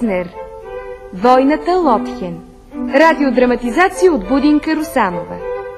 Геснер. Войната Лотхен. Радиодраматизация от Будинка Русанова.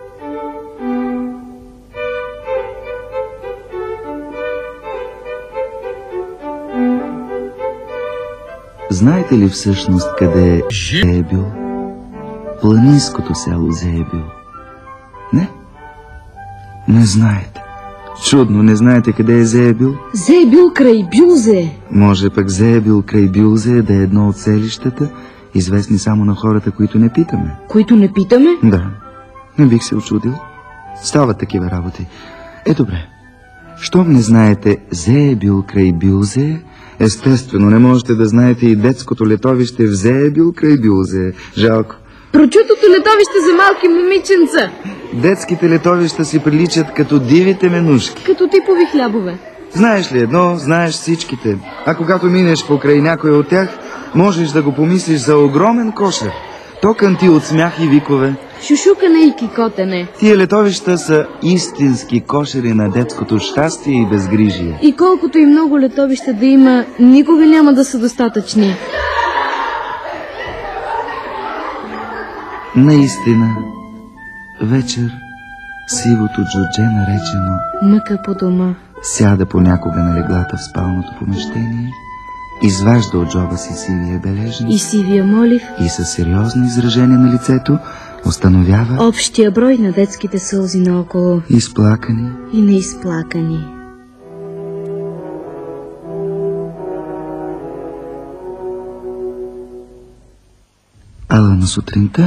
Знаете ли всъщност къде е Зеебил? Планинското село Зеебил. Не? Не знаете. Чудно, не знаете къде е Зеебил? Зеебил край Бюлзе. Може пък Зеебил край Бюлзе да е едно от селищата, известни само на хората, които не питаме. Които не питаме? Да, не бих се очудил. Стават такива работи. Добре. Щом не знаете Зеебил край Бюлзе, естествено не можете да знаете и детското летовище в Зеебил край Бюлзе. Жалко. Прочутото летовище за малки момиченца. Детските летовища си приличат като дивите менушки. Като типови хлябове. Знаеш ли едно, знаеш всичките. А когато минеш покрай някой от тях, можеш да го помислиш за огромен кошер. Токан ти от смях и викове. Шушукане и кикотене. Тия летовища са истински кошери на детското щастие и безгрижие. И колкото и много летовища да има, никога няма да са достатъчни. Наистина, вечер сивото джудже, наречено мъка по дома, сяда понякога на леглата в спалното помещение, изважда от джоба си сивия бележник и сивия молив и със сериозно изражение на лицето установява общия брой на детските сълзи наоколо, изплакани и неизплакани. Ала на сутринта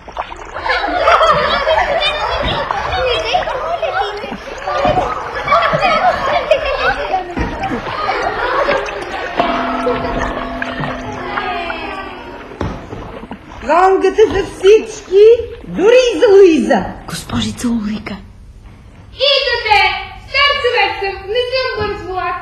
Гонгата за всички, дори и за Луиза. Госпожица Улрика. Идете! Стар човек съм, не съм бърз влак.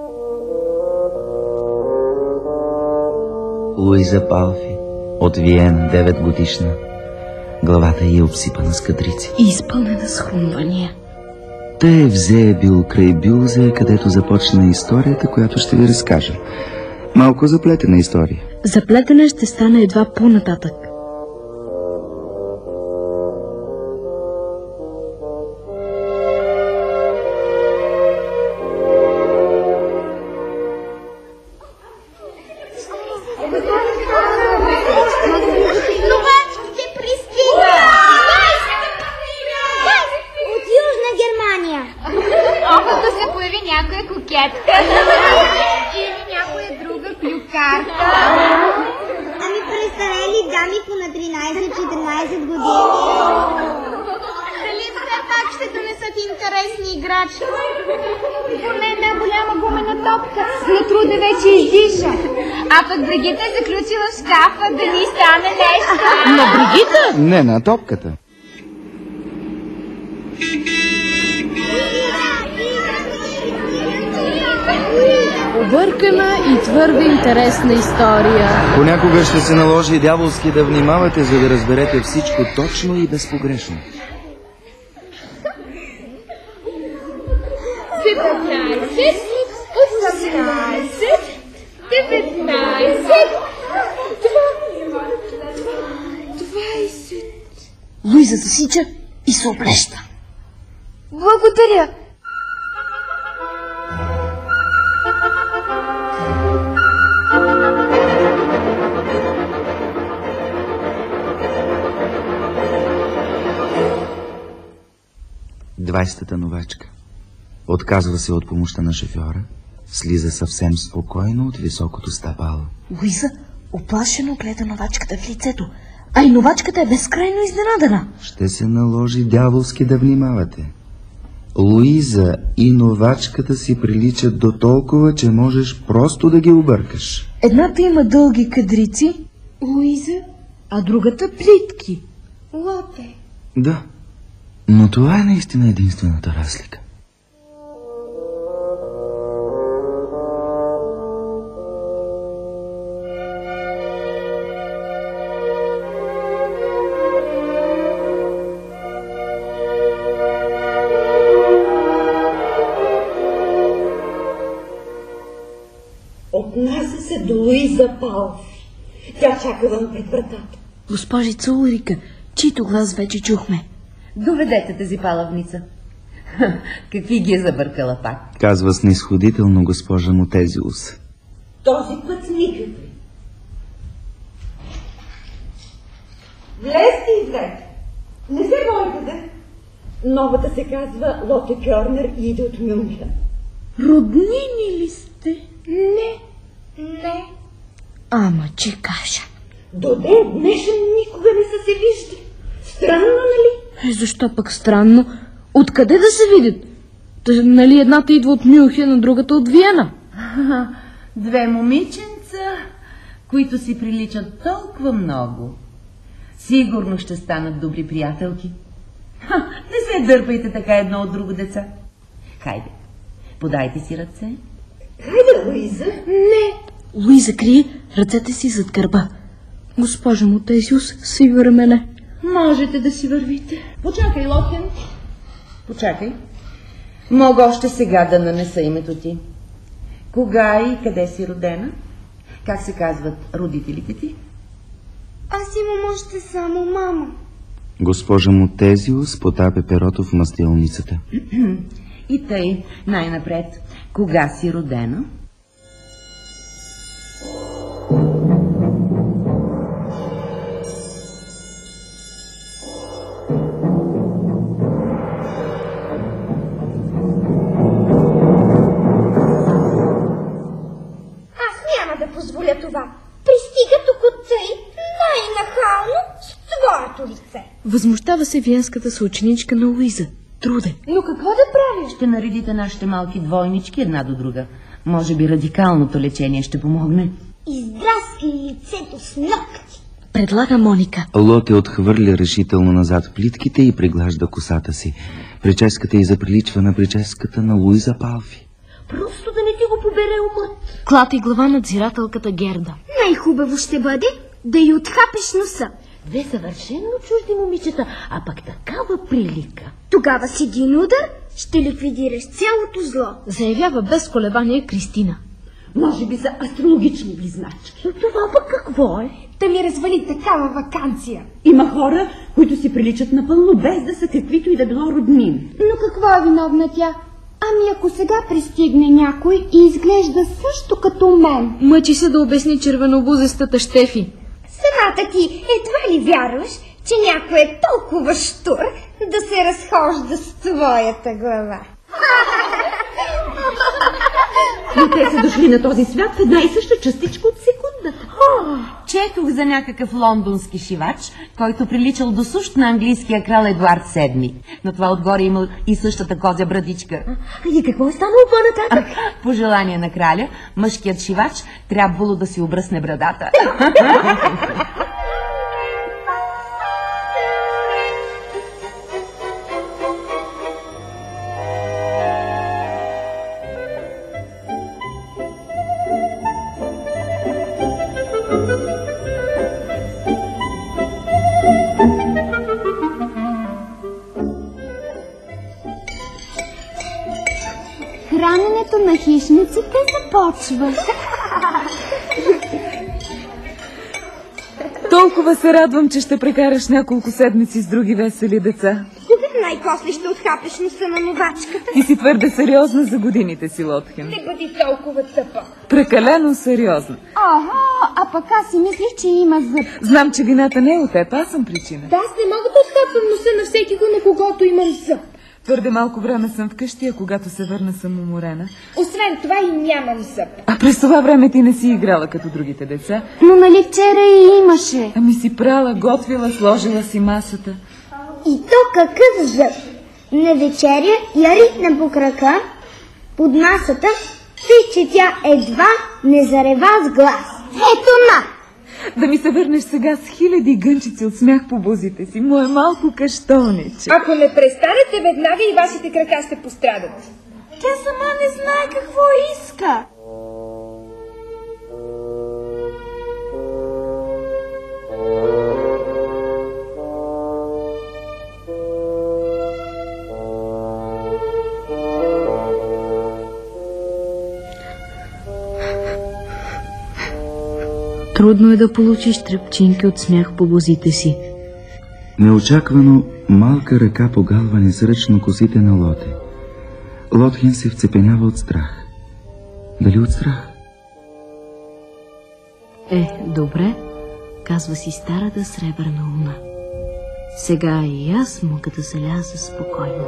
Луиза Палфи от Виена, 9 годишна. Главата й е обсипана с кадрици И изпълнена с хрумвания. Те в Зеебил край Бюлзе, където започна историята, която ще ви разкажа. Малко заплетена история. Заплетена ще стане едва по-нататък. Новачките пристигат! От Южна Германия. Опът да се появи някоя кокетка или някоя друга клюкарка. Ами престарели дами по на 13-14 години. Дали все пак ще донесат интересни играчи? Поне една голяма гумена топка. Но труда вече издиша. А пък Бригита е заключила в шкафа да ни стане нещо. На Бригита? Не, на топката. Объркана и твърде интересна история. Понякога ще се наложи дяволски да внимавате, за да разберете всичко точно и безпогрешно. 17, 18, 19, 20. Луиза засича и се облеща. Благодаря. Двайсетата новачка. Отказва се от помощта на шофьора, слиза съвсем спокойно от високото стъпало. Луиза оплашено гледа новачката в лицето, а и новачката е безкрайно изненадана. Ще се наложи дяволски да внимавате. Луиза и новачката си приличат до толкова, че можеш просто да ги объркаш. Едната има дълги кадрици, Луиза, а другата плитки. Лопе. Да, но това е наистина единствената разлика. Отнася се до Луиза Палфи. Тя чака вън пред вратата. Госпожица Улрика, чийто глас вече чухме. Доведете тази палавница. Какви ги е забъркала пак? Казва снисходително госпожа Мотезиус. Този път никакви. Влезте и двете. Не се бойте, да. Новата се казва Лоте Кьорнер и иде от Мюнхен. Роднини ли сте? Не. Ама че кажа. До ден днешен никога не са се виждали. Странно, нали? Защо пък странно? Откъде да се видят? Нали едната идва от Мюнхен, а другата от Виена? Две момиченца, които си приличат толкова много. Сигурно ще станат добри приятелки. Не се дърпайте така едно от друго, деца. Хайде, подайте си ръце. Хайде, Луиза. Луиза крие ръцете си зад гърба. Госпожа Мотезиус свива рамене. Можете да си вървите. Почакай, Лотхен. Почакай. Мога още сега да нанеса името ти. Кога и къде си родена? Как се казват родителите ти? Аз имам още само мама. Госпожа Мотезиус потапя перото в мастилницата. И тъй, най-напред, кога си родена? Позволя това. Пристига тук от тъй най-нахално с твоето лице. Възмущава се виенската съученичка на Луиза. Труде. Но какво да правиш? Ще наредите нашите малки двойнички една до друга. Може би радикалното лечение ще помогне. Издраскай лицето с ногти. Предлага Моника. Лоте отхвърля решително назад плитките и приглажда косата си. Прическата й заприличва на прическата на Луиза Палфи. Просто да не ти го побере умът. Клати глава надзирателката Герда. Най-хубаво ще бъде да й отхапеш носа. Две съвършенно чужди момичета, а пък такава прилика. Тогава с един удар ще ликвидираш цялото зло. Заявява без колебание Кристина. Може би са астрологични близначки. Но това пък какво е? Да ми развали такава ваканция. Има хора, които си приличат напълно, без да са каквито и да било роднини. Но какво е виновна тя? Ами ако сега пристигне някой и изглежда също като мен. Мъчи се да обясни червенобузестата Щефи. Самата ти едва ли вярваш, че някой е толкова щур да се разхожда с твоята глава. Но те са дошли на този свят в една и съща частичка от секундата. Четох за някакъв лондонски шивач, който приличал до сущ на английския крал Едуард VII. Но това отгоре имал и същата козя брадичка. И какво е станало по-нататък? По желание на краля, мъжкият шивач трябвало да си обръсне брадата. Храненето на хищниците започва. Толкова се радвам, че ще прекараш няколко седмици с други весели деца. Най-после ще отхапеш носа на новачката. Ти си твърде сериозна за годините си, Лотхен. Не бъди толкова тъпа. Прекалено сериозна. Ага, а пък аз си мислих, че има зъб. Знам, че вината не е от теб, аз съм причина. Да, аз не мога да отхапвам носа на всеки го, на когото имам зъб. Твърде малко време съм вкъщи, а когато се върна съм уморена. Освен това и нямам зъб. А през това време ти не си играла като другите деца. Но нали вчера и имаше? Ами си прала, готвила, сложила си масата. И то какъв зъб? На вечеря я ритна по крака под масата, и че тя едва не зарева с глас. Ето на! Да ми се върнеш сега с хиляди гънчици от смях по бузите си, мое малко каштониче. Ако не престанете, веднага и вашите крака ще пострадат. Тя сама не знае какво иска. Трудно е да получиш тръпчинки от смях по бузите си. Неочаквано малка ръка погалва незръчно косите на Лоте. Лотхен се вцепенява от страх. Дали от страх? Добре, казва си старата сребърна луна. Сега и аз мога да заляза спокойно.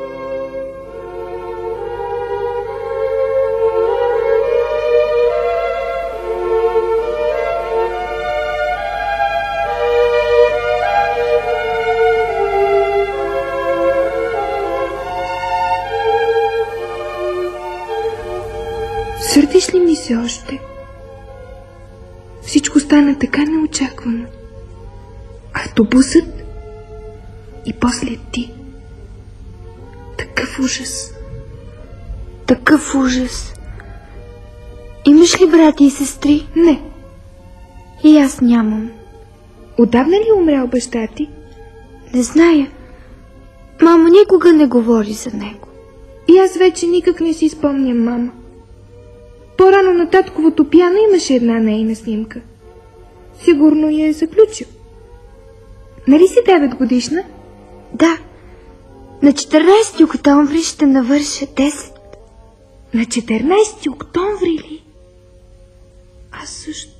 Сърдиш ли ми се още? Всичко стана така неочаквано. Автобусът и после ти. Такъв ужас. Такъв ужас. Имаш ли брати и сестри? Не. И аз нямам. Отдавна ли е умрял баща ти? Не зная. Мама никога не говори за него. И аз вече никак не си спомням, мама. По-рано на татковото пиано имаше една нейна снимка. Сигурно я е заключил. Нали си 9 годишна? Да. На 14 октомври ще навърша 10. На 14 октомври ли? Аз също.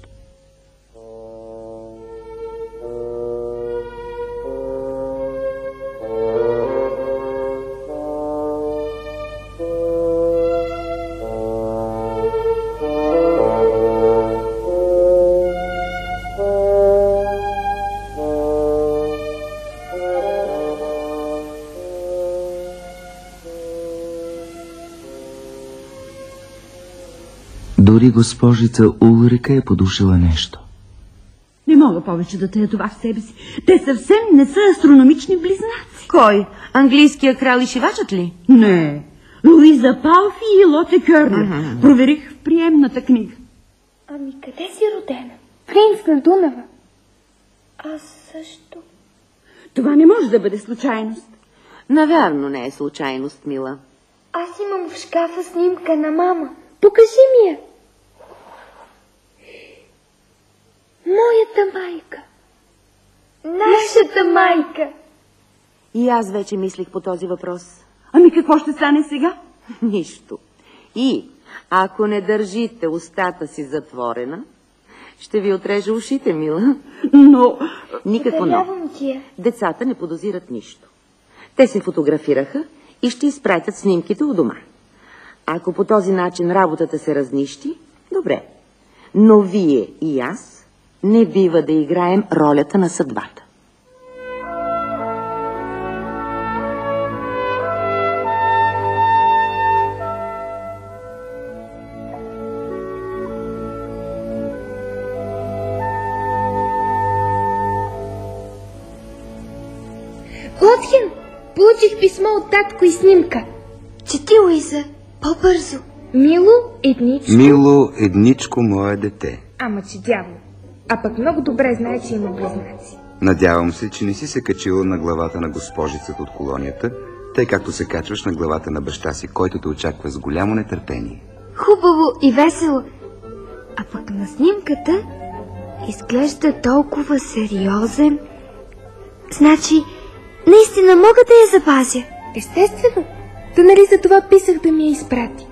Дори госпожица Улрика е подушила нещо. Не мога повече да тая това в себе си. Те съвсем не са астрономични близнаци. Кой? Английския крал и шивачът ли? Не. Луиза Палфи и Лоте Кьорнер. Проверих в приемната книга. Ами къде си родена? Клинс на Дунава. Аз също. Това не може да бъде случайност. Навярно не е случайност, мила. Аз имам в шкафа снимка на мама. Покажи ми я. Моята майка. Нашата майка. И аз вече мислих по този въпрос. Ами какво ще стане сега? Нищо. И ако не държите устата си затворена, ще ви отрежа ушите, мила. Но... Никакво но. Децата не подозират нищо. Те се фотографираха и ще изпратят снимките у дома. Ако по този начин работата се разнищи, добре. Но вие и аз не бива да играем ролята на съдбата. Лотхен, получих писмо от татко и снимка. Чети, Луиза, по-бързо. Мило едничко, мое дете. Ама че дявол. А пък много добре знае, че има близнаци. Надявам се, че не си се качила на главата на госпожицата от колонията, тъй както се качваш на главата на баща си, който те очаква с голямо нетърпение. Хубаво и весело. А пък на снимката изглежда толкова сериозен. Значи, наистина мога да я запазя. Естествено. Та нали за това писах да ми я изпрати.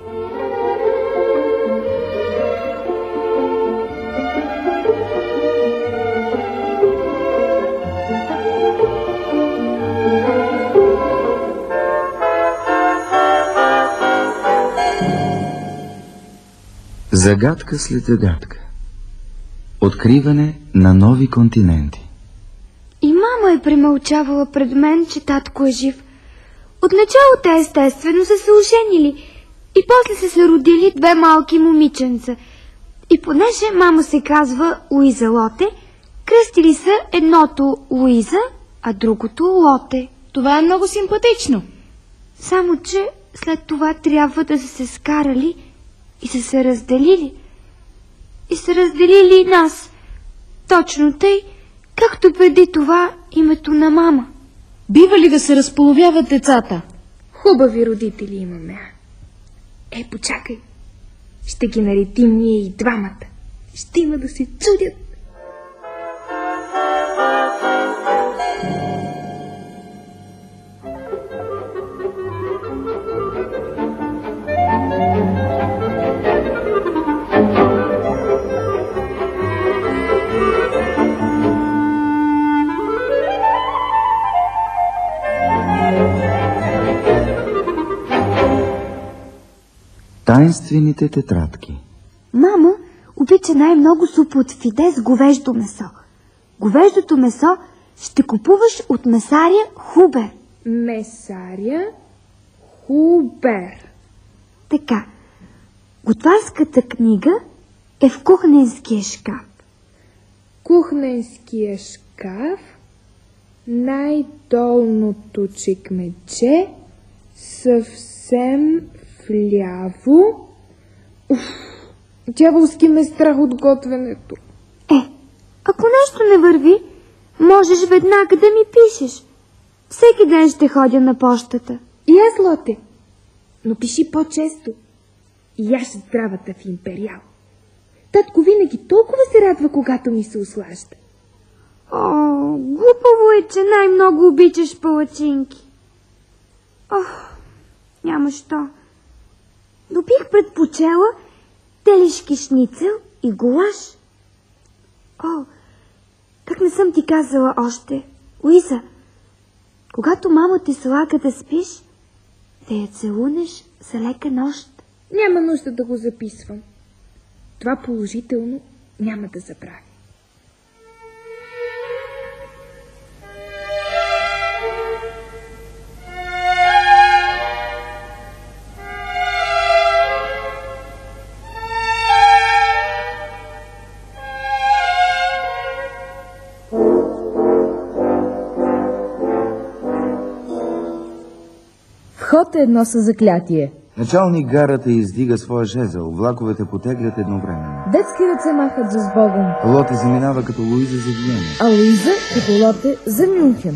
Загадка след загадка. Откриване на нови континенти. И мама е премълчавала пред мен, че татко е жив. Отначало те естествено са се оженили и после са се родили 2 малки момиченца. И понеже мама се казва Луиза Лоте, кръстили са едното Луиза, а другото Лоте. Това е много симпатично. Само че след това трябва да са се скарали и са се разделили. И са разделили и нас. Точно тъй, както преди това името на мама. Бива ли да се разполовяват децата? Хубави родители имаме. Почакай. Ще ги наредим ние и двамата. Ще има да се чудят. Таинствените тетрадки. Мама обича най-много супа от фиде с говеждо месо. Говеждото месо ще купуваш от месаря Хубер. Месаря Хубер. Така, готварската книга е в кухненския шкаф. Кухненския шкаф, най-долното чекмедже, съвсем вляво. Дяволски ме страх от готвенето. Ако нещо не върви, можеш веднага да ми пишеш. Всеки ден ще ходя на пощата. И аз, Лоте. Но пиши по-често. И аз здравата в Империал. Татко винаги толкова се радва, когато ми се услажда. Глупаво е, че най-много обичаш палачинки. Няма що. Но бих предпочела телешки шницел и гулаш. Как не съм ти казала още? Луиза, когато мама ти слага да спиш, да я целунеш за лека нощ. Няма нужда да го записвам. Това положително няма да забравя. Вход е едно със заклятие. Началник гарата издига своя жезъл, влаковете потеглят едновременно. Детски ръце махат за сбогом. Лоте заминава като Луиза за Виена. А Луиза като Лоте за Мюнхен.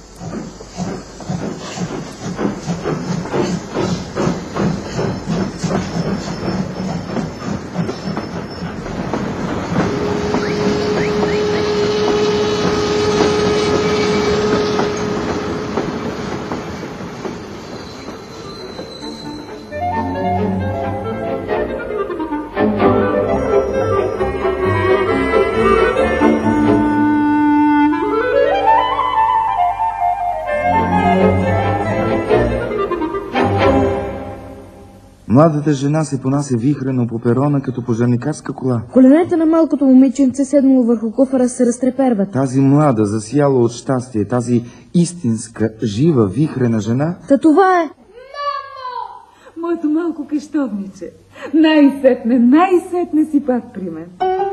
Младата жена се понася вихрено по перона като пожарникарска кола. Коленете на малкото момиченце, седнало върху куфара, се разтреперват. Тази млада, засяла от щастие, тази истинска, жива, вихрена жена... Та това е... Моето малко къщовниче. Най-сетне си пак при мен.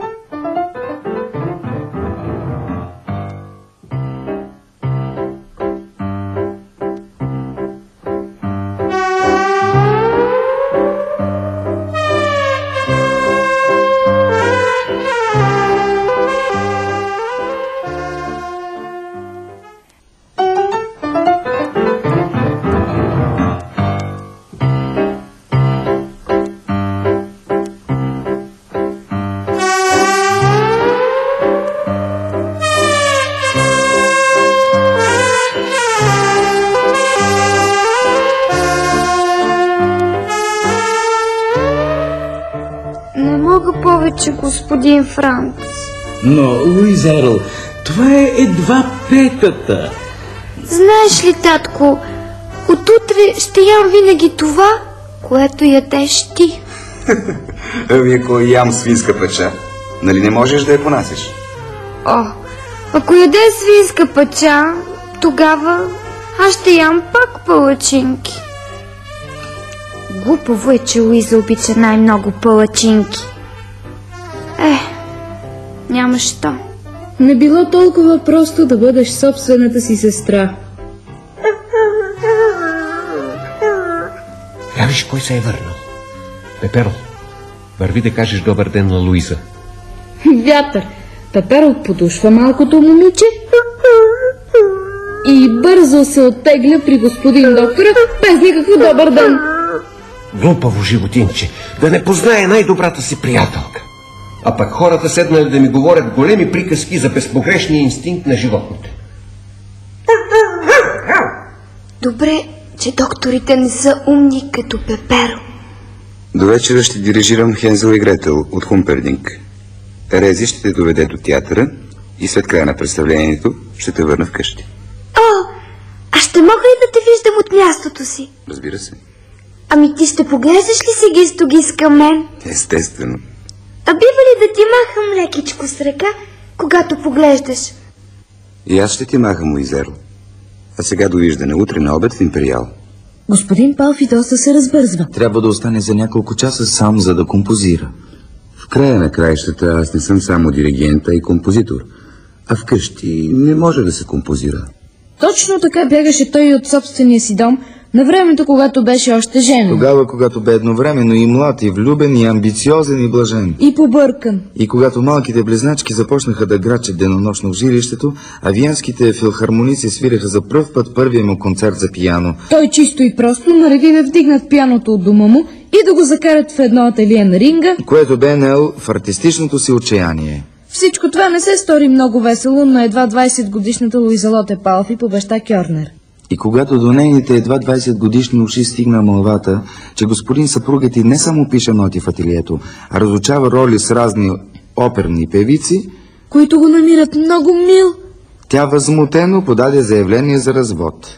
Повече, господин Франц. Но, Луиза Ерл, това е едва петата. Знаеш ли, татко, отутре ще ям винаги това, което ядеш ти. Ами ако ям свинска печа, нали не можеш да я понасиш? Ако яде свинска печа, тогава аз ще ям пак палачинки. Глупаво е, че Луиза обича най-много палачинки. Няма що. Не било толкова просто да бъдеш собствената си сестра. Я виж кой се е върнал. Пеперо, върви да кажеш добър ден на Луиза. Вятър. Пеперо подушва малкото момиче и бързо се оттегля при господин доктора без никакво добър ден. Глупаво животинче, да не познае най-добрата си приятелка. А пък хората седнали да ми говорят големи приказки за безпогрешния инстинкт на животните. Добре, че докторите не са умни като Пеперо. До вечера ще дирижирам Хензел и Гретел от Хумпердинг. Терези ще те доведе до театъра и след края на представлението ще те върна вкъщи. О, а ще мога ли да те виждам от мястото си? Разбира се. Ами ти ще поглеждаш ли си гистогис към мен? Естествено. А бива ли да ти махам лекичко с ръка, когато поглеждаш? И аз ще ти махам, Уизерл. А сега довиждане, утре на обед в Империал. Господин Палфи доста се разбързва. Трябва да остане за няколко часа сам, за да композира. В края на краищата аз не съм само диригент, а и композитор. А вкъщи не може да се композира. Точно така бягаше той от собствения си дом, на времето, когато беше още женен. Тогава, когато бе едновременно и млад, и влюбен, и амбициозен, и блажен. И побъркан. И когато малките близначки започнаха да грачат денонощно в жилището, а виенските филхармоници свиреха за пръв път първия му концерт за пияно. Той чисто и просто нареди да вдигнат пияното от дома му и да го закарат в едно ателие на Ринга, което бе нел в артистичното си отчаяние. Всичко това не се стори много весело на едва 20-годишната Луиза Палфи по баща Кьорнер. И когато до нейните едва 20 годишни уши стигна мълвата, че господин съпругът й не само пише ноти в ателието, а разучава роли с разни оперни певици, които го намират много мил, тя възмутено подаде заявление за развод.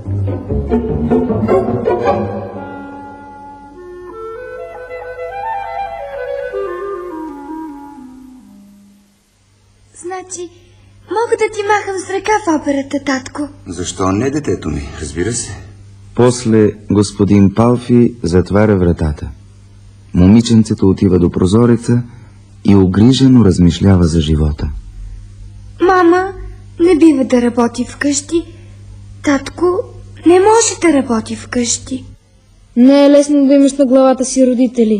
Значи, мога да ти махам с ръка в операта, татко? Защо не, детето ми? Разбира се. После господин Палфи затваря вратата. Момиченцето отива до прозореца и огрижено размишлява за живота. Мама не бива да работи вкъщи. Татко не може да работи вкъщи. Не е лесно да имаш на главата си родители.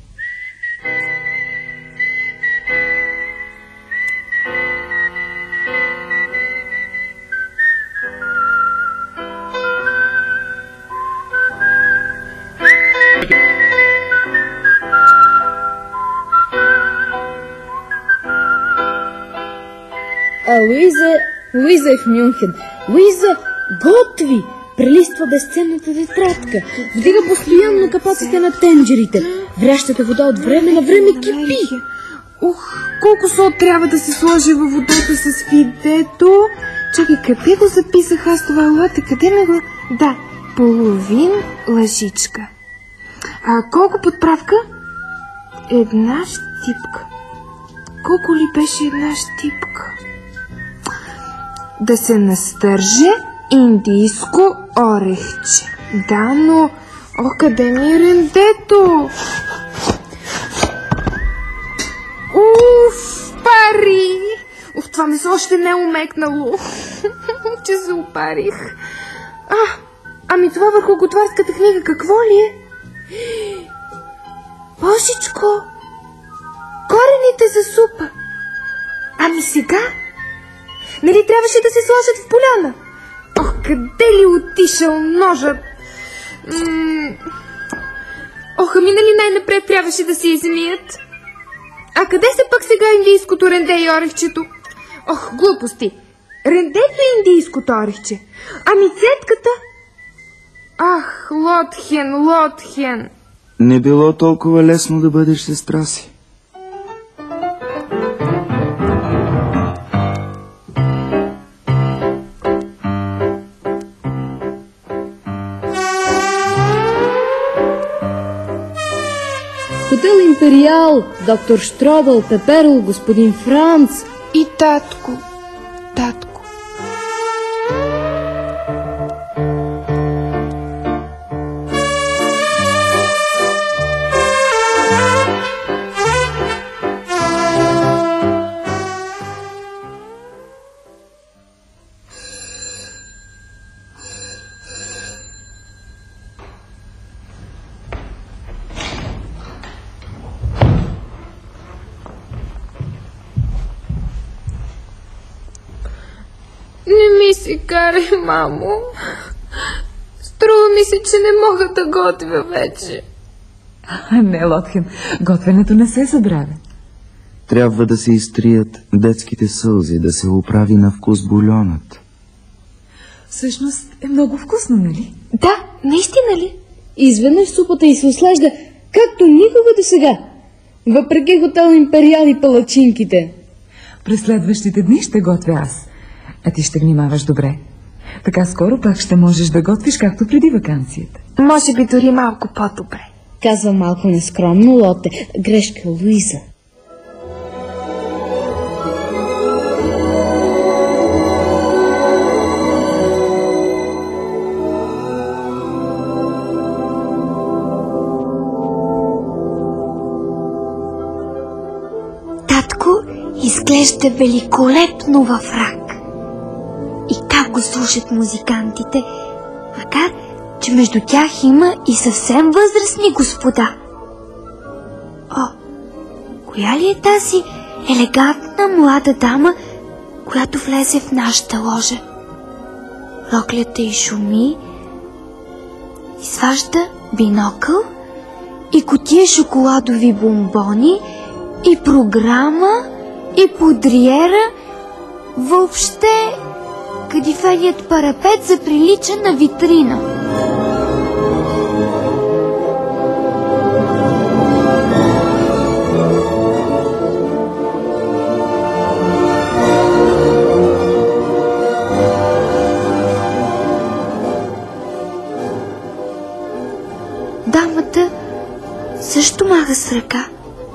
А Луиза е в Мюнхен. Луиза готви, прелиства безценната тетрадка, вдига постоянно капаците на тенджерите, врящата вода от време на време кипи. Колко сол трябва да се сложи във водата с фидето? Чакай, къде го записах аз това лата? Къде ме го... Да, половин лъжичка. А колко подправка? Една щипка. Колко ли беше една щипка? Да се настърже индийско орехче. Да, но... къде ми е рендето? Пари! Това ме се още не умекнало. Че се опарих. Ами това върху готварската книга какво ли е? Божичко! Корените за супа. Ами сега? Нали трябваше да се сложат в поляна? Къде ли отишъл ножът? Ами нали най-напред трябваше да се измият? А къде са пък сега индийското ренде и орехчето? Глупости! Рендето е индийското орехче. Ами цетката? Лотхен. Не било толкова лесно да бъдеш сестра си. Хотел Империал, доктор Штробъл, Пеперл, господин Франц и татко. Не ми се карай, мамо. Струва ми се, че не мога да готвя вече. Не, Лотхен, готвенето не се забравя. Трябва да се изтрият детските сълзи, да се оправи на вкус бульонът. Всъщност е много вкусно, нали? Да, наистина ли? Изведнъж супата й се ослажда, както никога до сега. Въпреки хотел Империал и палачинките. През следващите дни ще готвя аз. А ти ще внимаваш добре. Така скоро пак ще можеш да готвиш, както преди ваканцията. Може би дори малко по-добре. Казва малко нескромно Лоте. Грешка, Луиза. Татко изглежда великолепно във фрак. И как го слушат музикантите, макар че между тях има и съвсем възрастни господа. О, коя ли е тази елегантна млада дама, която влезе в нашата ложа? Роклята й шуми, изважда бинокъл и кутия шоколадови бомбони, и програма, и подриера, въобще кадифеният парапет заприлича на витрина. Дамата също маха с ръка.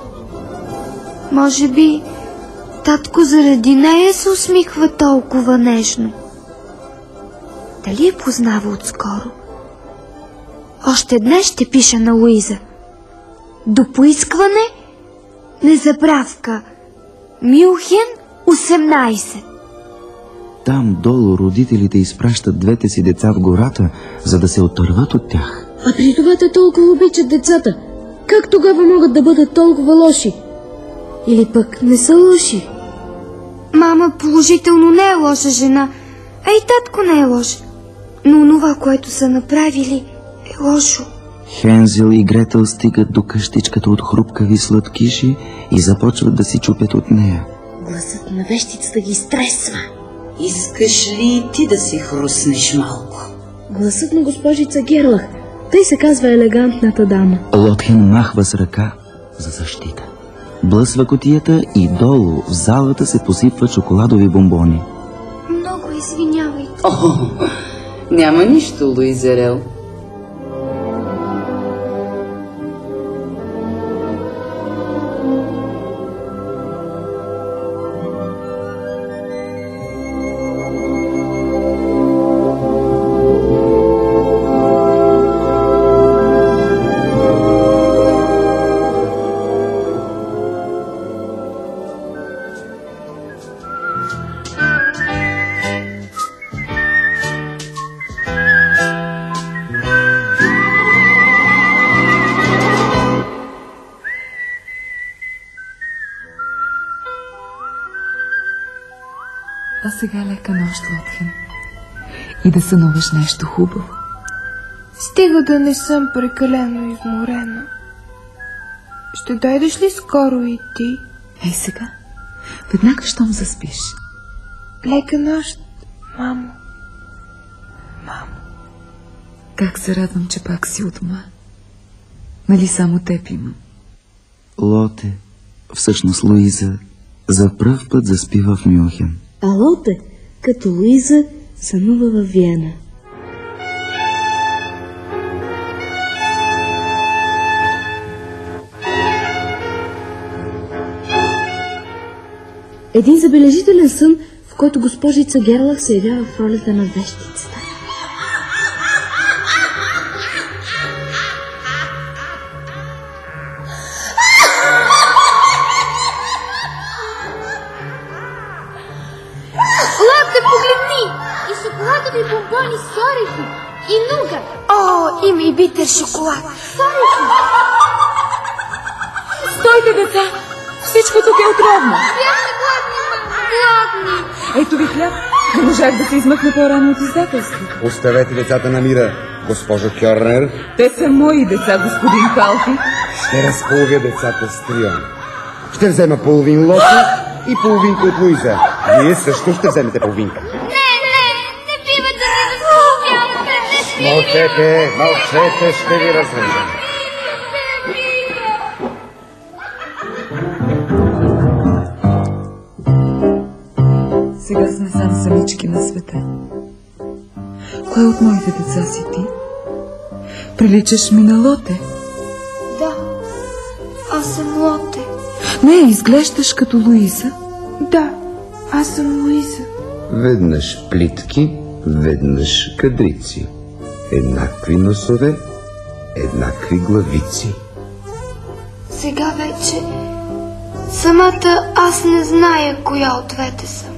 Може би татко заради нея се усмихва толкова нежно. Дали я познава отскоро? Още днес ще пиша на Луиза. До поискване, незабравка. Мюнхен, 18. Там долу родителите изпращат двете си деца в гората, за да се отърват от тях. А при това те толкова обичат децата. Как тогава могат да бъдат толкова лоши? Или пък не са лоши? Мама положително не е лоша жена, а и татко не е лош. Но онова, което са направили, е лошо. Хензел и Гретел стигат до къщичката от хрупкави сладкиши и започват да си чупят от нея. Гласът на вещицата ги стресва. Искаш ли ти да си хруснеш малко? Гласът на госпожица Герлах. Тъй се казва елегантната дама. Лотхен махва с ръка за защита. Блъсва кутията и долу в залата се посипват шоколадови бомбони. Много извинявайте. О, няма нищо, Луизерел. А сега лека нощ, Лотхен. И да сънуваш нещо хубаво. Стига да не съм прекалено изморена. Ще дойдеш ли скоро и ти? Ей сега, веднага щом заспиш. Лека нощ, мамо. Мамо. Как се радвам, че пак си у дома. Нали само теб имам? Лоте, всъщност Луиза, за пръв път заспива в Мюнхен. А Лоте, като Луиза, сънува във Виена. Един забележителен сън, в който госпожица Герлах се явява в ролята на вещицата. Лоте, погледни! И шоколадови бомбони с орехи и нуга. О, има и битър шоколад. С орехи. Стойте, деца! Всичко тук е отровно. Бяхме гладни, гладни. Ето ви хляб. Не можах да се измъкна по-рано от издателството. Оставете децата на мира, госпожо Кьорнер. Те са мои деца, господин Калфи. Ще разполовя децата с трион. Ще взема половин Лоти и половинка от Луиза. Вие също ще вземете половинка. Не бива да ми възстановявате. Мълчете, ще ви развържа. Сега сме сам самички на света. Кой от моите деца си ти? Приличаш ми на Лоте. Да, аз съм Лоте. Не, изглеждаш като Луиза. Да, аз съм Луиза. Веднъж плитки, веднъж кадрици. Еднакви носове, еднакви главици. Сега вече самата аз не зная коя от двете съм.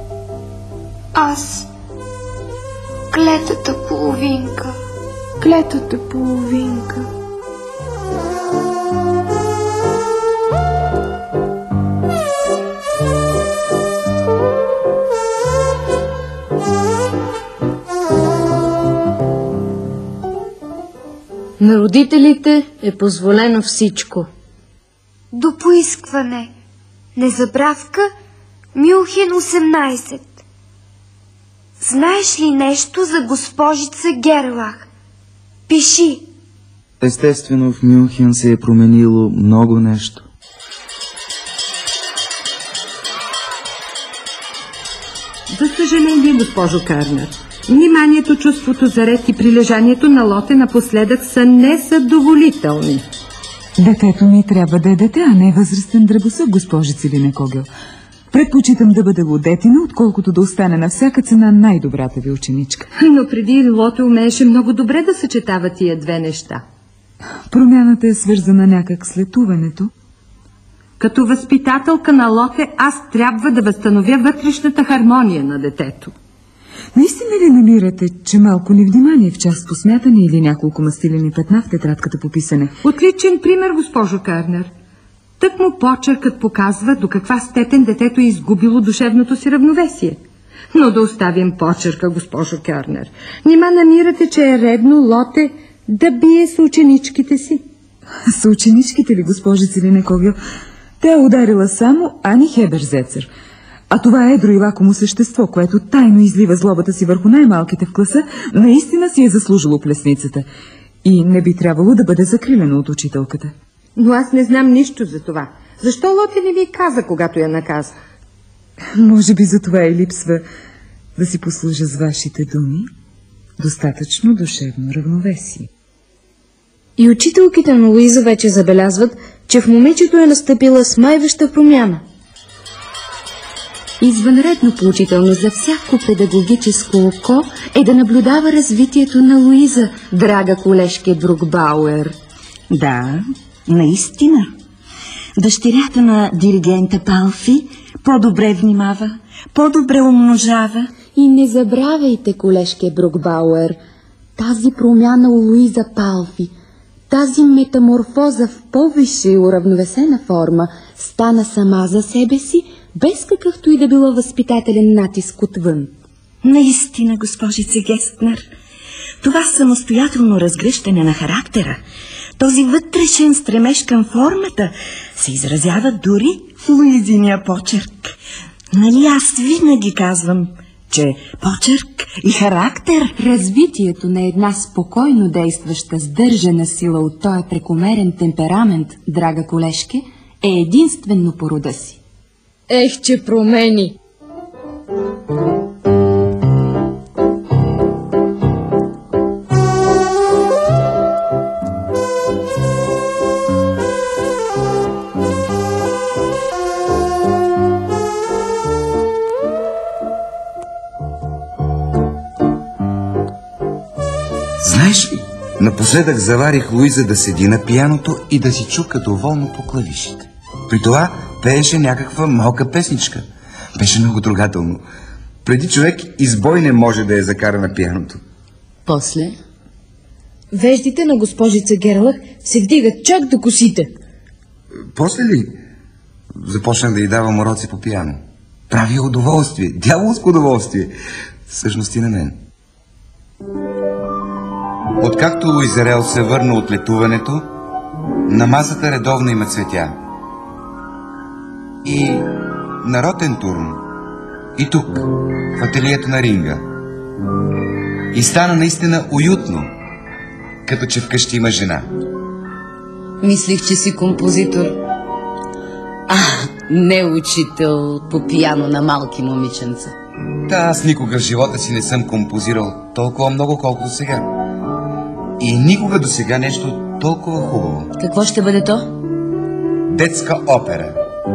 Аз клетата половинка. Клетата половинка. На родителите е позволено всичко. До поискване. Незабравка, Мюнхен 18. Знаеш ли нещо за госпожица Герлах? Пиши. Естествено, в Мюнхен се е променило много нещо. За съжаление, госпожо Карнер, вниманието, чувството за ред и прилежанието на Лоте напоследък са незадоволителни. Детето ми трябва да е дете, а не възрастен дръбосък, госпожица Линекогел. Предпочитам да бъде лудетина, отколкото да остане на всяка цена най-добрата ви ученичка. Но преди Лоте умееше много добре да съчетава тия две неща. Промяната е свързана някак с летуването. Като възпитателка на Лоте, аз трябва да възстановя вътрешната хармония на детето. Наистина ли намирате, че малко невнимание в част по смятане или няколко мастилени петна в тетрадката по писане? Отличен пример, госпожо Карнер. Тъкмо почеркът показва до каква степен детето е изгубило душевното си равновесие. Но да оставим почерка, госпожо Карнер. Нима намирате, че е редно Лоте да бие с ученичките си? С ученичките ли, госпожица Линекогел? Тя е ударила само Ани Хеберзецер. А това едро и лакомо същество, което тайно излива злобата си върху най-малките в класа, наистина си е заслужило плесницата. И не би трябвало да бъде закрилено от учителката. Но аз не знам нищо за това. Защо Лоте не ви каза, когато я наказа? Може би за това и липсва да си послужа с вашите думи достатъчно душевно равновесие. И учителките на Луиза вече забелязват, че в момичето е настъпила смайваща промяна. Извънредно поучително за всяко педагогическо око е да наблюдава развитието на Луиза, драга колежке Брукбауер. Да, наистина. Дъщерята на диригента Палфи по-добре внимава, по-добре умножава. И не забравяйте, колежке Брукбауер, тази промяна у Луиза Палфи, тази метаморфоза в по-висша и уравновесена форма стана сама за себе си, без какъвто и да било възпитателен натиск отвън. Наистина, госпожице Гестнер, това самостоятелно разгръщане на характера, този вътрешен стремеж към формата се изразява дори в Луизиния почерк. Нали аз винаги казвам, че почерк и характер... Развитието на една спокойно действаща, сдържана сила от този прекомерен темперамент, драга колежке, е единствено по рода си. Ех, че промени! Знаеш ли, напоследък заварих Луиза да седи на пианото и да си чука доволно по клавишите. При това пееше някаква малка песничка. Беше много трогателно. Преди човек избой не може да я закара на пианото. После? Веждите на госпожица Герлах се вдигат чак до косите. После ли? Започнах да й давам уроци по пиано. Прави удоволствие, дяволско удоволствие. Всъщност и на мен. Откакто Луизарел се върна от летуването, на масата редовно има цветя. И на Ротентурм, и тук, в ателието на Ринга. И стана наистина уютно, като че вкъщи има жена. Мислих, че си композитор. Не учител по пиано на малки момиченца. Да, аз никога в живота си не съм композирал толкова много, колкото сега. И никога до сега нещо толкова хубаво. Какво ще бъде то? Детска опера.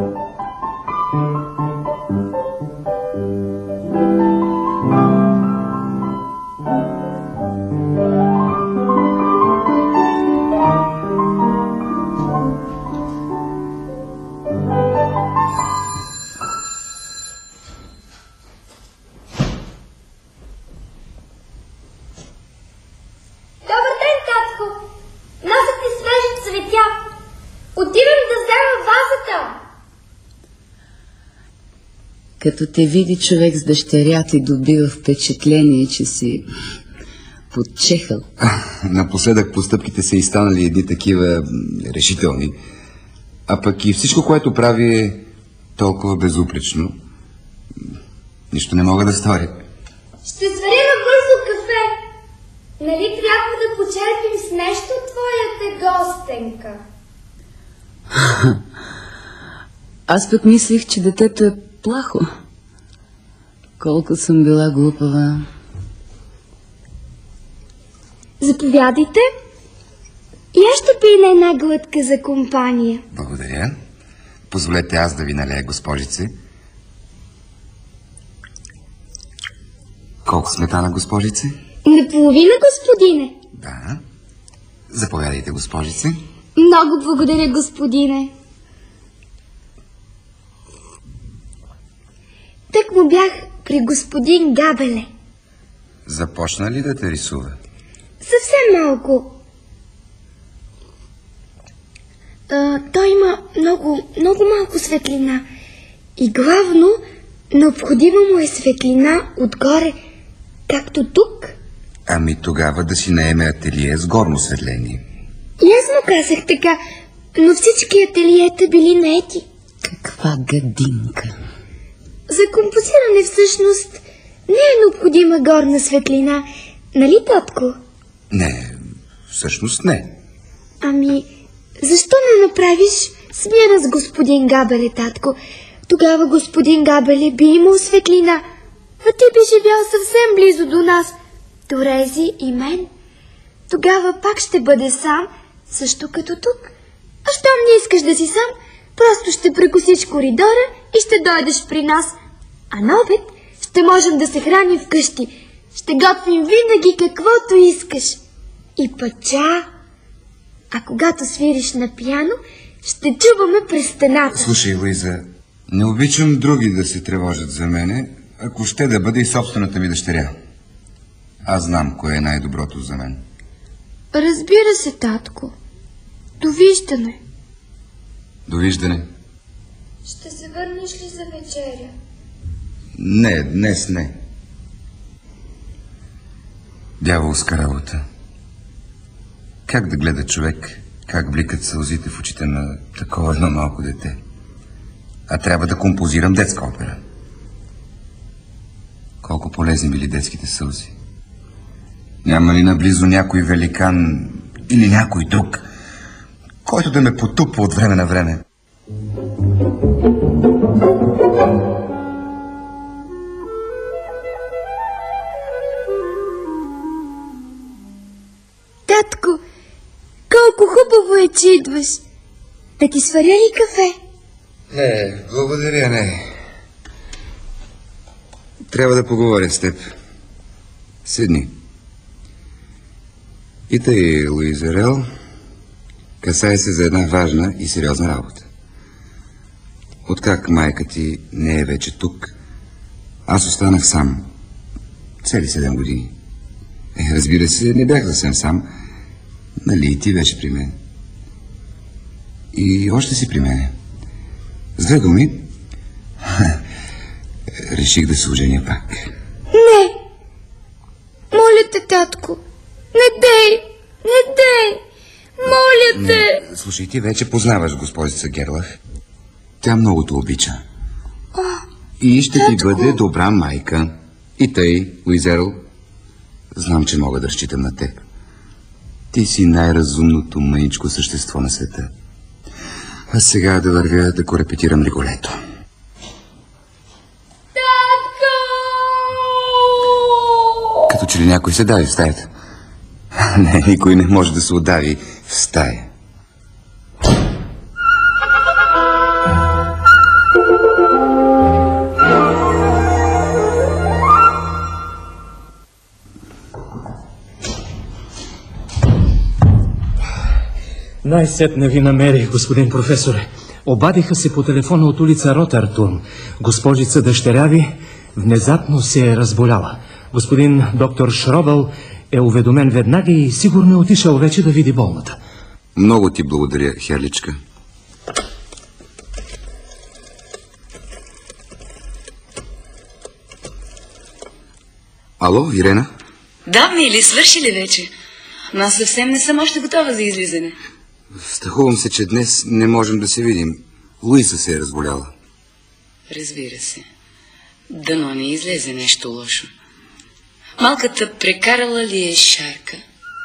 Като те види човек с дъщеря, ти добива впечатление, че си подчехал. Напоследък постъпките са и станали едни такива решителни. А пък и всичко, което прави е толкова безупречно. Нищо не мога да сторя. Ще сварим бързо кафе. Нали трябва да почерпим с нещо твоята гостенка? Аз пък мислих, че детето е плахо. Колко съм била глупава. Заповядайте. И аз ще пия една глътка за компания. Благодаря. Позволете аз да ви налея, госпожице. Колко сметана, госпожице? Наполовина, господине. Да. Заповядайте, госпожице. Много благодаря, господине. Так му бях при господин Габеле. Започна ли да те рисува? Съвсем малко. Той има много малко светлина. И главно, необходима му е светлина отгоре, както тук. Ами тогава да си наеме ателие с горно осветление. И аз му казах така, но всички ателиета били наети. Каква гадинка! За композиране всъщност не е необходима горна светлина, нали, татко? Не, всъщност не. Ами, защо не направиш смяна с господин Габеле, татко? Тогава господин Габеле би имал светлина, а ти би живял съвсем близо до нас, до Рези и мен. Тогава пак ще бъде сам, също като тук. А щом не искаш да си сам, просто ще прекосиш коридора и ще дойдеш при нас. А на обед ще можем да се храним вкъщи. Ще готвим винаги каквото искаш. И пача. А когато свириш на пиано, ще чуваме през стената. Слушай, Луиза, не обичам други да се тревожат за мене, ако ще да бъде и собствената ми дъщеря. Аз знам кое е най-доброто за мен. Разбира се, татко. Довиждане. Довиждане. Ще се върнеш ли за вечеря? Не, днес не. Дяволска работа. Как да гледа човек, как бликат сълзите в очите на такова едно малко дете? А трябва да композирам детска опера. Колко полезни били детските сълзи. Няма ли наблизо някой великан или някой друг, който да ме потупва от време на време? Татко, колко хубаво е, че идваш. Да ти сваря ли кафе? Не, благодаря, не. Трябва да поговоря с теб. Седни. И тъй, Луиза Рел, касае се за една важна и сериозна работа. Откак майка ти не е вече тук, аз останах сам. Цели 7 години. Разбира се, не бях съвсем сам. Нали, ти беше при мен. И още си при мене. С две думи, реших да се оженя пак. Не! Моля те, татко! Не дей! Не дей! Моля те! Слушай, ти вече познаваш госпожица Герлах. Тя много те обича. И ще ти бъде добра майка. И тъй, Луизерл, знам, че мога да разчитам на теб. Ти си най-разумното мъничко същество на света. А сега да вървя да го репетирам Риголето. Татко! Като че ли някой се дави в стаята? Не, никой не може да се удави в стая. Най-сетне ви намерих, господин професоре. Обадиха се по телефона от улица Ротертурм. Госпожица дъщеря ви внезапно се е разболяла. Господин доктор Шробъл е уведомен веднага и сигурно е отишъл вече да види болната. Много ти благодаря, Херличка. Ало, Ирена? Да, мили, свърши ли вече? Но аз съвсем не съм още готова за излизане. Страхувам се, че днес не можем да се видим. Луиза се е разболяла. Разбира се. Дано не излезе нещо лошо. Малката прекарала ли е шарка?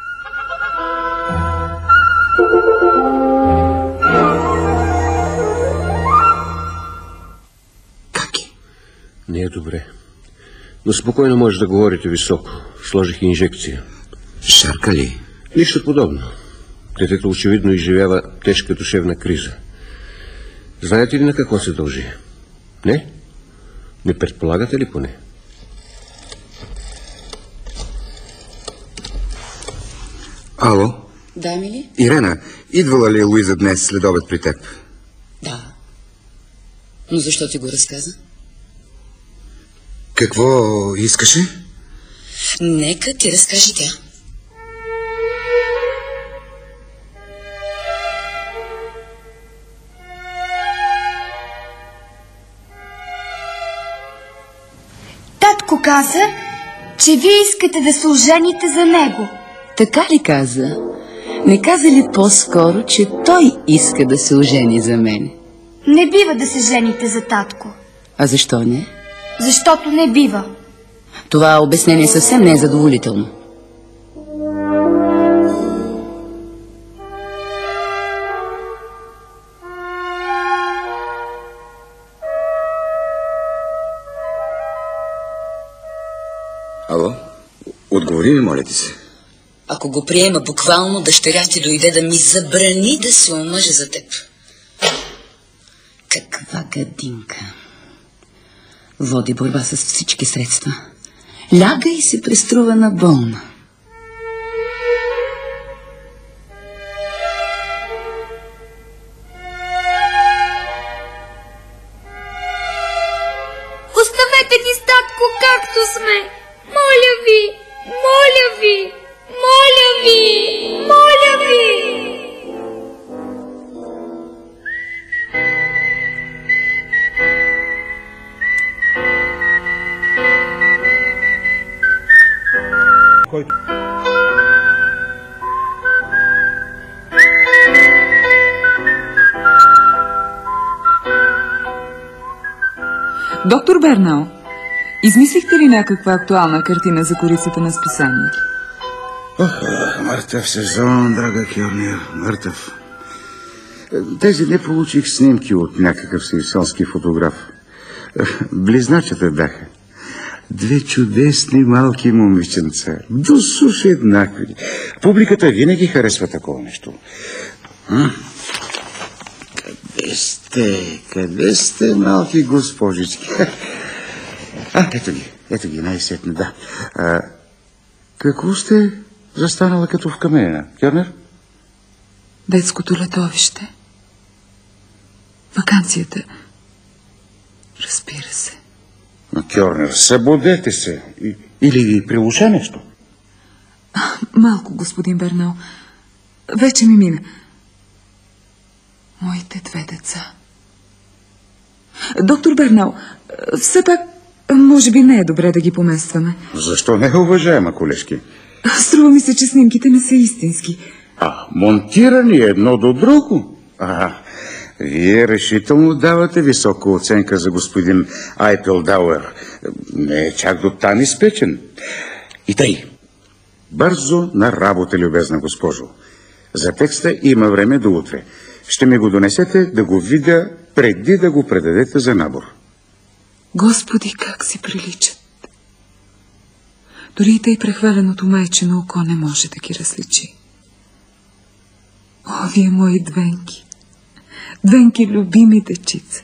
Не е добре. Но спокойно може да говорите високо. Сложих инжекция. Шарка ли? Нищо подобно. Детето очевидно изживява тежка душевна криза. Знаете ли на какво се дължи? Не? Не предполагате ли поне? Ало? Да, мили? Ирена, идвала ли е Луиза днес след обед при теб? Да. Но защо ти го разказа? Какво искаше? Нека ти разкаже тя. Татко каза, че вие искате да се ожените за него. Така ли каза? Не каза ли по-скоро, че той иска да се ожени за мен? Не бива да се жените за татко. А защо не? Защото не бива. Това обяснение съвсем не е задоволително. Ало? Отговори ми, моля ти се. Ако го приема буквално, дъщеря ти дойде да ми забрани да се омъжа за теб. Каква гадинка. Води борба с всички средства. Ляга и се преструва на болна. Оставете ни с татко както сме. Моля ви, моля ви, моля ви, моля ви. Доктор Бернау, измислихте ли някаква актуална картина за корицата на списанието? Мъртъв сезон, драга Кьорнер, мъртъв. Тези не получих снимки от някакъв сирийски фотограф. Близначата бяха. Две чудесни малки момиченца. До суш еднакви. Публиката винаги харесва такова нещо. Къде сте, малки госпожички? Ето ги, най-сетне, да. Какво сте застанала като в камена, Кьорнер? Детското летовище. Ваканцията. Разбира се. Кьорнер, събудете се. Или ви прилуша нещо? Малко, господин Бернау. Вече ми мина. Моите две деца. Доктор Бернау, все пак, може би не е добре да ги поместваме. Защо не, уважаема колежки? Струва ми се, че снимките не са истински. Монтирани едно до друго. Вие решително давате висока оценка за господин Айпелдауер. Не е чак до там изпечен. И тъй. Бързо на работа, любезна госпожо. За текста има време до утре. Ще ми го донесете да го видя преди да го предадете за набор. Господи, как си приличат! Дори и тъй прехваленото майчино око не може да ги различи. О, вие мои двенки! Двенки, любими дечица!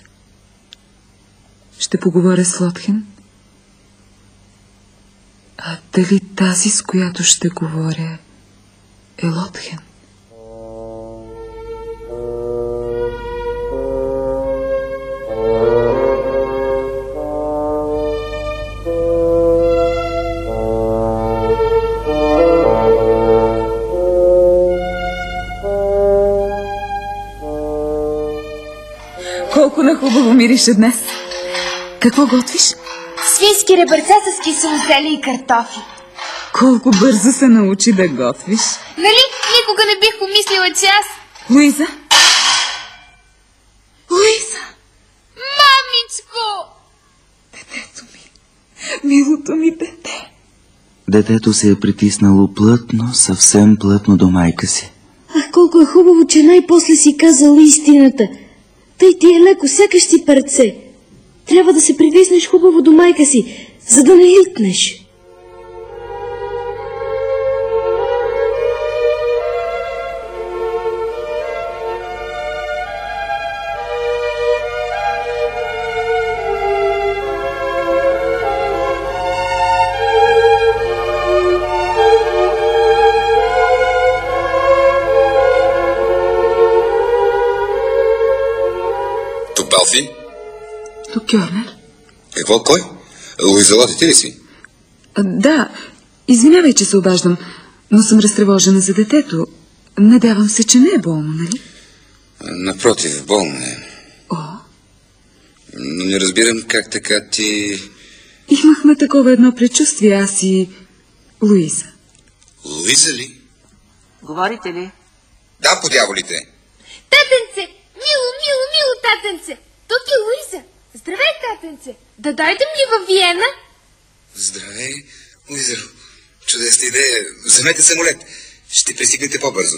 Ще поговоря с Лотхен. А дали тази, с която ще говоря, е Лотхен? Колко нахубаво мирише днес. Какво готвиш? Свински ребърца с кисело зеле и картофи. Колко бързо се научи да готвиш. Нали? Никога не бих помислила, че аз... Луиза? Луиза! Мамичко! Детето ми. Милото ми дете. Детето се е притиснало плътно, съвсем плътно до майка си. Ах, колко е хубаво, че най-после си казала истината. Тъй ти е леко, сякаш си парце. Трябва да се привиснеш хубаво до майка си, за да не литнеш. Балфи? Тук Кьорнер. Какво, кой? Луиза, ти ли си? Да, извинявай, че се обаждам, но съм разтревожена за детето. Надявам се, че не е болно, нали? Напротив, болно е. О. Но не разбирам как така ти... Имахме такова едно предчувствие, аз и Луиза. Луиза ли? Говорите ли? Да, по дяволите. Татенце! Мило, татенце! Тук е Луиза. Здравей, татенце! Да дойдем ли във Виена? Здравей, Луиза. Чудесна идея. Вземете самолет. Ще пристигнете по-бързо.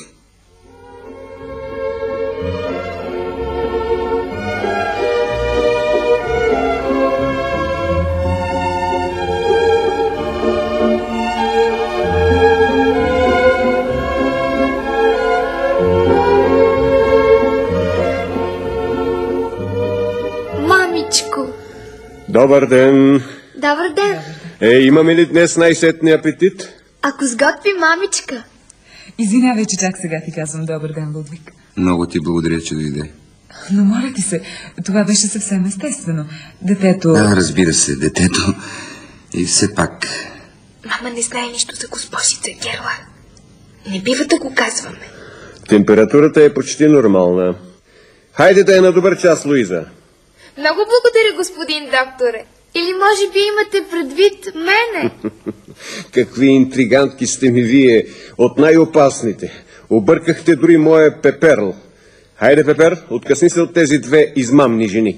Добър ден! Добър ден! Имаме ли днес най-сетния апетит? Ако сготви мамичка. Извинявай, че чак сега ти казвам добър ден, Лудвиг. Много ти благодаря, че дойде. Но моля ти се, това беше съвсем естествено. Детето... Да, разбира се, детето. И все пак... Мама не знае нищо за госпожица Герла. Не бива да го казваме. Температурата е почти нормална. Хайде да е на добър час, Луиза. Много благодаря, господин докторе. Или може би имате предвид мене? Какви интригантки сте ми вие, от най-опасните. Объркахте дори моя Пеперл. Хайде, Пепер, откъсни се от тези две измамни жени.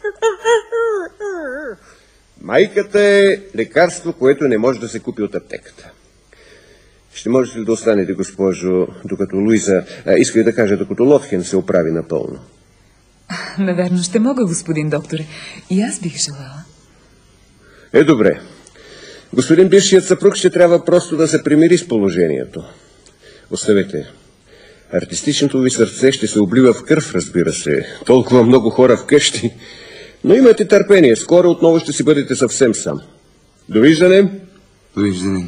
Майката е лекарство, което не може да се купи от аптеката. Ще можете ли да останете, госпожо, докато Луиза, иска да кажа, докато Лотхен се оправи напълно? Наверно ще мога, господин докторе. И аз бих желала. Добре. Господин бившият съпруг ще трябва просто да се примири с положението. Оставете. Артистичното ви сърце ще се облива в кръв, разбира се. Толкова много хора вкъщи. Но имайте търпение. Скоро отново ще си бъдете съвсем сам. Довиждане. Довиждане.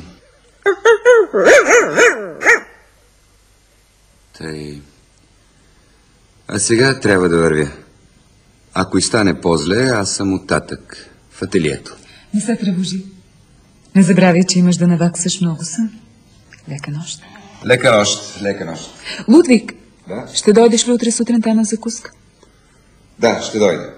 Тъй... А сега трябва да вървя. Ако и стане по-зле, аз съм оттатък, в ателието. Не се тревожи. Не забравяй, че имаш да наваксаш много сън. Лека нощ. Лека нощ, лека нощ. Лудвиг, да? Ще дойдеш ли утре сутринта на закуска? Да, ще дойда.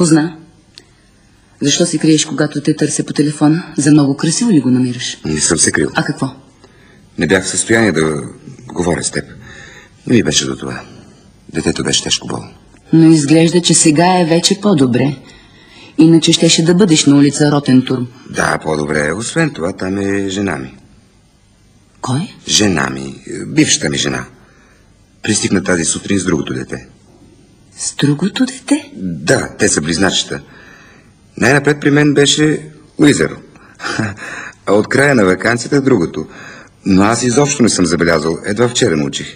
Позна. Защо се криеш, когато те търся по телефона? За много красиво ли го намираш? Не съм се крил. А какво? Не бях в състояние да говоря с теб. Не ми беше до това. Детето беше тежко болно. Но изглежда, че сега е вече по-добре. Иначе щеше да бъдеш на улица Ротентурм. Да, по-добре. Освен това, там е жена ми. Кой? Жена ми. Бившата ми жена. Пристигна тази сутрин с другото дете. С другото дете? Да, те са близначета. Най-напред при мен беше Луизеро. А от края на ваканцията другото. Но аз изобщо не съм забелязал. Едва вчера научих.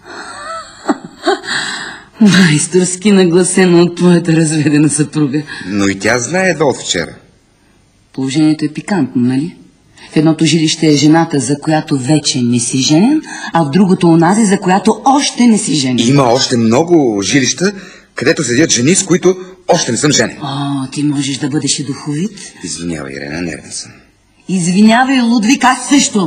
Майсторски нагласена от твоята разведена съпруга. Но и тя знае едва от вчера. Положението е пикантно, нали? В едното жилище е жената, за която вече не си женен, а в другото онази, за която още не си женен. Има още много жилища, където седят жени, с които още не съм женен. О, ти можеш да бъдеш и духовит. Извинявай, Ирена, нервен съм. Извинявай, Лудвик, аз също.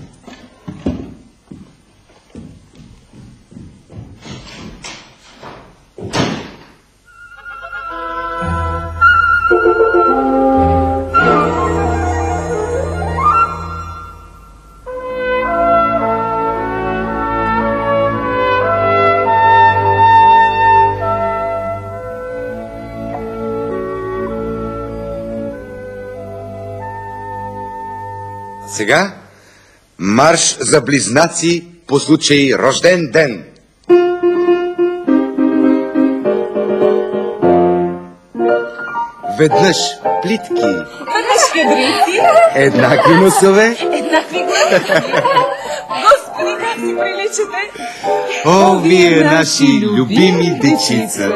Сега марш за близнаци по случай рожден ден. Веднъж плитки, Веднъж кадрици, еднакви носове. еднакви гласи. Господи, как си приличате! О, вие наши любими дечица!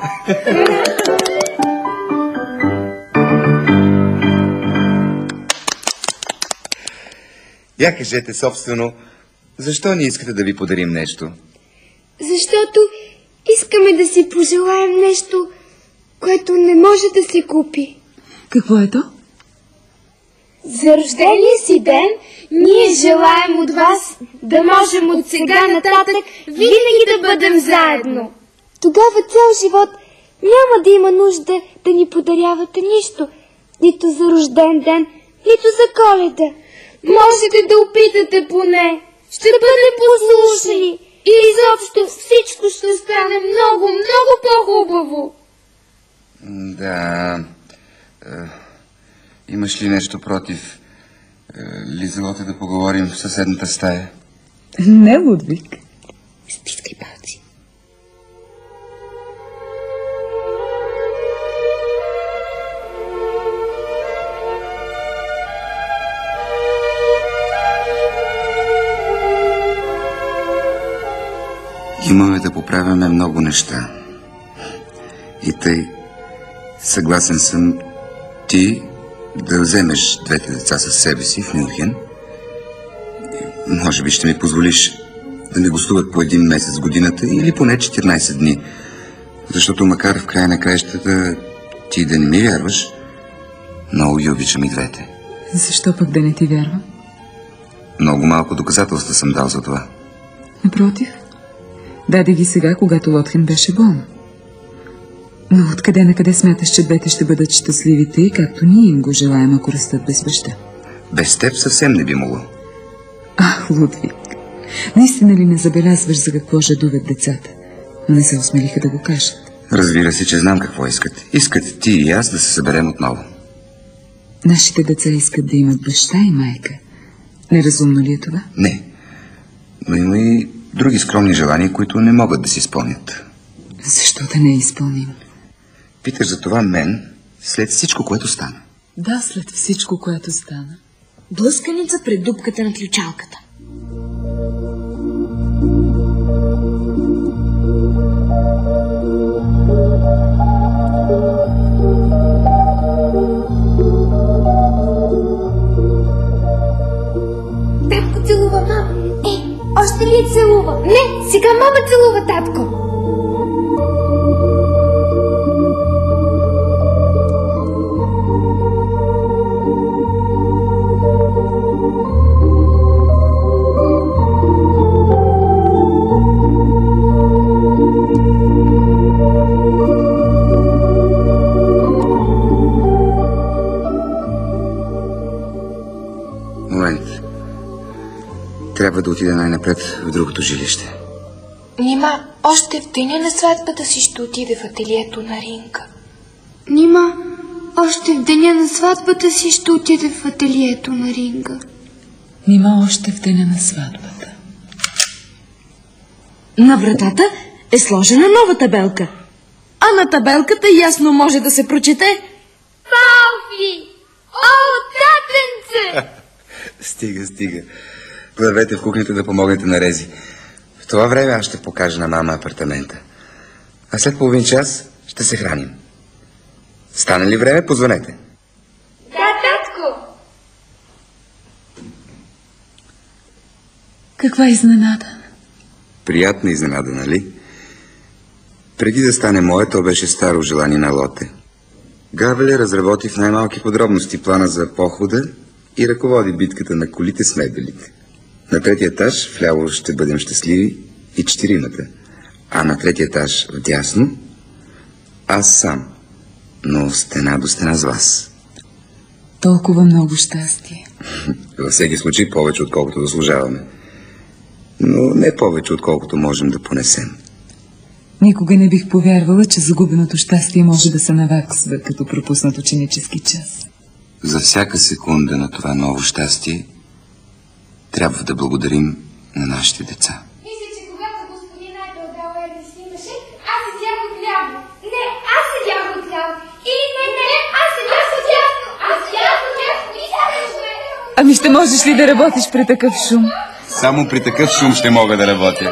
Я кажете собствено, защо не искате да ви подарим нещо? Защото искаме да си пожелаем нещо, което не може да се купи. Какво е то? За рождения си ден ние желаем от вас да можем от сега нататък винаги да бъдем заедно. Тогава цял живот няма да има нужда да ни подарявате нищо, нито за рожден ден, нито за Коледа. Можете да опитате поне. Ще бъдем послушни и изобщо всичко ще стане много, много по-хубаво. Да. Имаш ли нещо против? Лизелоте, да поговорим в съседната стая? Не, Лудвик. Стискай палци. Имаме да поправяме много неща. И тъй, съгласен съм ти да вземеш двете деца със себе си в Мюнхен. Може би ще ми позволиш да ми гостуват по един месец в годината или поне 14 дни. Защото макар в края на краищата ти да не ми вярваш, много ги обичам и двете. Защо пък да не ти вярвам? Много малко доказателства съм дал за това. Напротив, даде ги сега, когато Лотхен беше болна. Но откъде на къде смяташ, че двете ще бъдат щастливите и както ние им го желаем, ако растат без баща? Без теб съвсем не би могло. Ах, Лудвик, наистина ли не забелязваш за какво жадуват децата, но не се осмелиха да го кажат? Разбира се, че знам какво искат. Искат ти и аз да се съберем отново. Нашите деца искат да имат баща и майка. Неразумно ли е това? Не, но има и други скромни желания, които не могат да си изпълнят. Защо да не е изпълним? Питаш за това мен, след всичко, което стана. Да, след всичко, което стана. Блъсканица пред дупката на ключалката. Татко целува мама. Още ли я целува? Не, сега мама целува татко. трябва да отида най-напред в другото жилище. Нима, още в деня на сватбата си ще отиде в ателието на Ринка. Нима, още в деня на сватбата си ще отиде в ателието на Ринга. Нима още в деня на сватбата. На вратата е сложена нова табелка. А на табелката ясно може да се прочете: Палфи! О, татенце! Стига. Вървете в кухнята да помогнете на Рези. В това време аз ще покажа на мама апартамента. А след половин час ще се храним. Стане ли време, позвонете. Да, татко! Каква изненада? Приятна изненада, нали? Преди да стане мое, то беше старо желание на Лоте. Гавеле разработи в най-малки подробности плана за похода и ръководи битката на колите с мебелите. На третия етаж вляво ще бъдем щастливи и 4-мата, а на третия етаж вдясно аз сам, но стена до стена с вас. Толкова много щастие. Във всеки случай повече, отколкото заслужаваме. Но не повече, отколкото можем да понесем. Никога не бих повярвала, че загубеното щастие може да се наваксва като пропуснат ученически час. За всяка секунда на това ново щастие трябва да благодарим на нашите деца. Мисля, че когато господин Айпел Дауер ни снимаше, аз седях отляво. Не, аз седях отляво. Или не, аз седях отлясно. Аз седях отлясно. И сядаш ме. Ами ще можеш ли да работиш при такъв шум? Само при такъв шум ще мога да работя.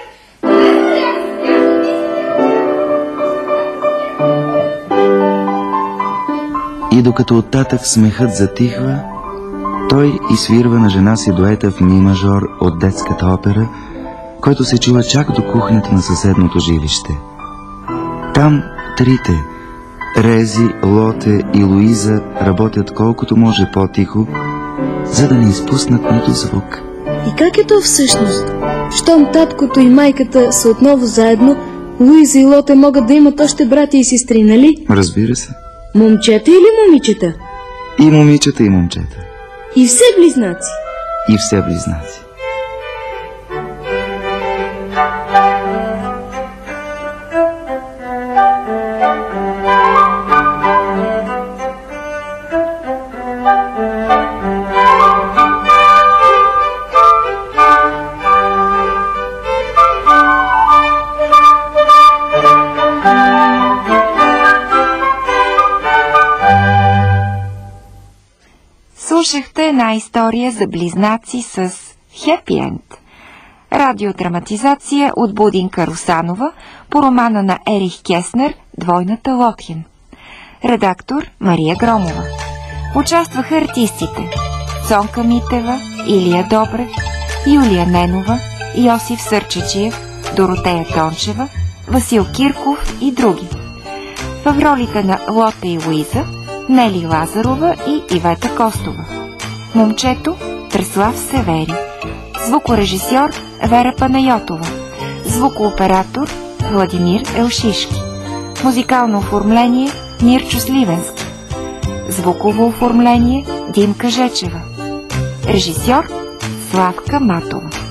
И докато оттатък смехът затихва, той изсвирва на жена си дуета в ми мажор от детската опера, който се чува чак до кухнята на съседното жилище. Там трите, Рези, Лоте и Луиза, работят колкото може по-тихо, за да не изпуснат нито звук. И как е то всъщност? Щом таткото и майката са отново заедно, Луиза и Лоте могат да имат още братя и сестри, нали? Разбира се. Момчета или момичета? И момичета, и момчета. И все близнаци? И все близнаци. Слушахте една история за близнаци с хепи енд. Радиодраматизация от Будинка Русанова по романа на Ерих Кеснер «Двойната Лотхен». Редактор Мария Громова. Участваха артистите Цонка Митева, Илия Добрев, Юлия Ненова, Йосиф Сърчеджиев, Доротея Тончева, Васил Кирков и други. В ролите на Лоте и Луиза Нели Лазарова и Ивета Костова. Момчето Преслав Севери. Звукорежисьор Вера Панайотова. Звукооператор Владимир Елшишки. Музикално оформление Мирчо Сливенски. Звуково оформление Димка Жечева. Режисьор Славка Матова.